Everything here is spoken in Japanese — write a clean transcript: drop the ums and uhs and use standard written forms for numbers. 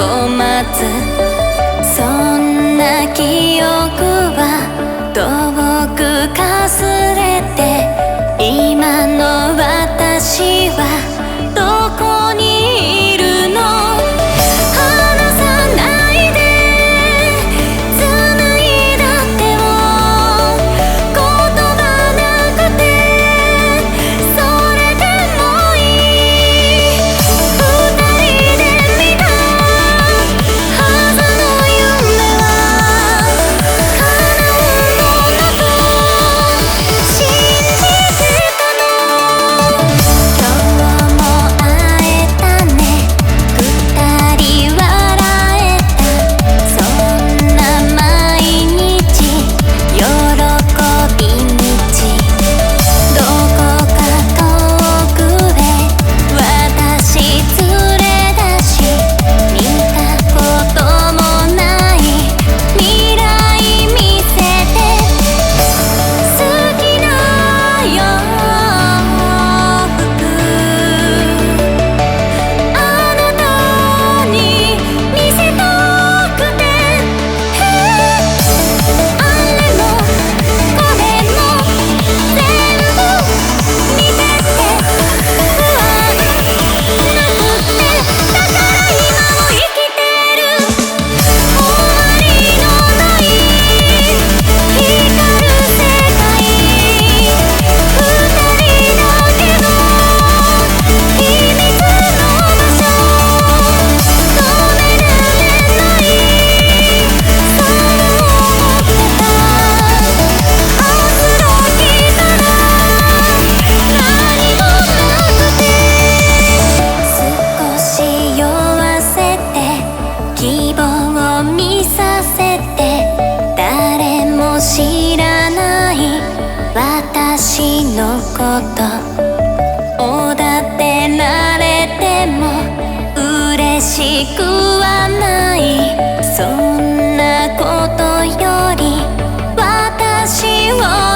を待つ、そんな記憶は遠くかすれて、今の私はどこにいるの。離さないで繋いだ手を、言葉なくてそれでもいい。二人で見たはずの夢は叶うものと信じてたの。今日も会えたね、二人笑えた、そんな毎日喜び道。どこか遠くへ私連れ出し、見たこともない未来見せて、好きな洋服あなたに見せたくて、あれもこれも全部見てて不安なくて、だから今を生きてる。終わりのない光る世界、二人だけの秘密の場所、止められない、そう思ってた。明日が来たら何もなくて、少し酔わせて希望を見させて、誰も知らない私のこと、おだてられても嬉しくはない。そんなことより私を